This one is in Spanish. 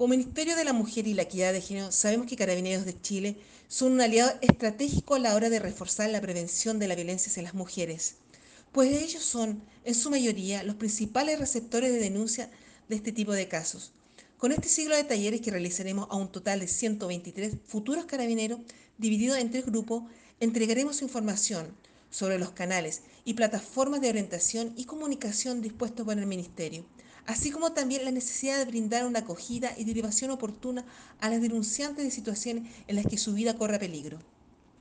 Como Ministerio de la Mujer y la Equidad de Género, sabemos que Carabineros de Chile son un aliado estratégico a la hora de reforzar la prevención de la violencia hacia las mujeres, pues ellos son, en su mayoría, los principales receptores de denuncia de este tipo de casos. Con este ciclo de talleres que realizaremos a un total de 123 futuros carabineros, divididos en tres grupos, entregaremos información sobre los canales y plataformas de orientación y comunicación dispuestos por el Ministerio, así como también la necesidad de brindar una acogida y derivación oportuna a las denunciantes de situaciones en las que su vida corre peligro.